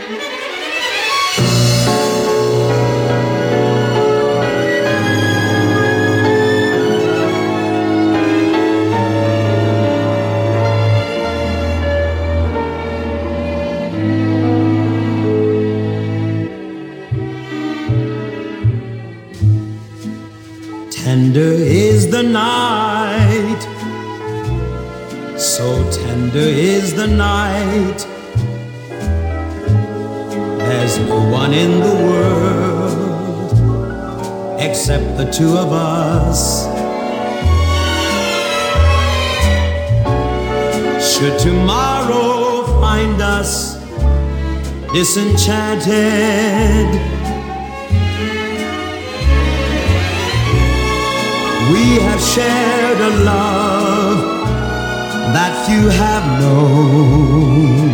Tender is the night, so tender is the night. There's no one in the world except the two of us. Should tomorrow find us disenchanted, we have shared a love that few have known.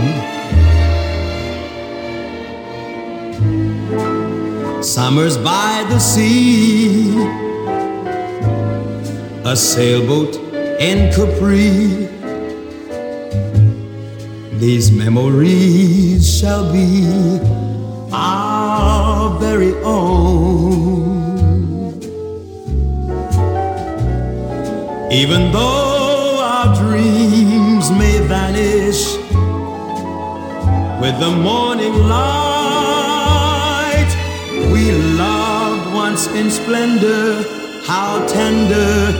Summers by the sea, a sailboat in Capri. These memories shall be our very own. Even though our dreams may vanish with the morning light, we loved once in splendor. How tender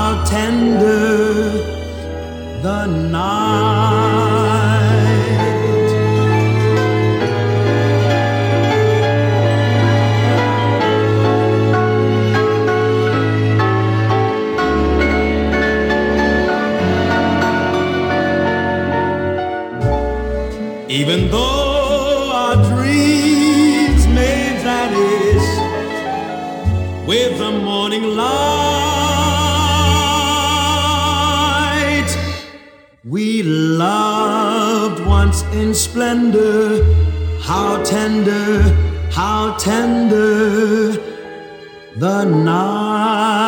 the night. Even though our dreams may vanish with the morning light, we loved once in splendor. How tender the night.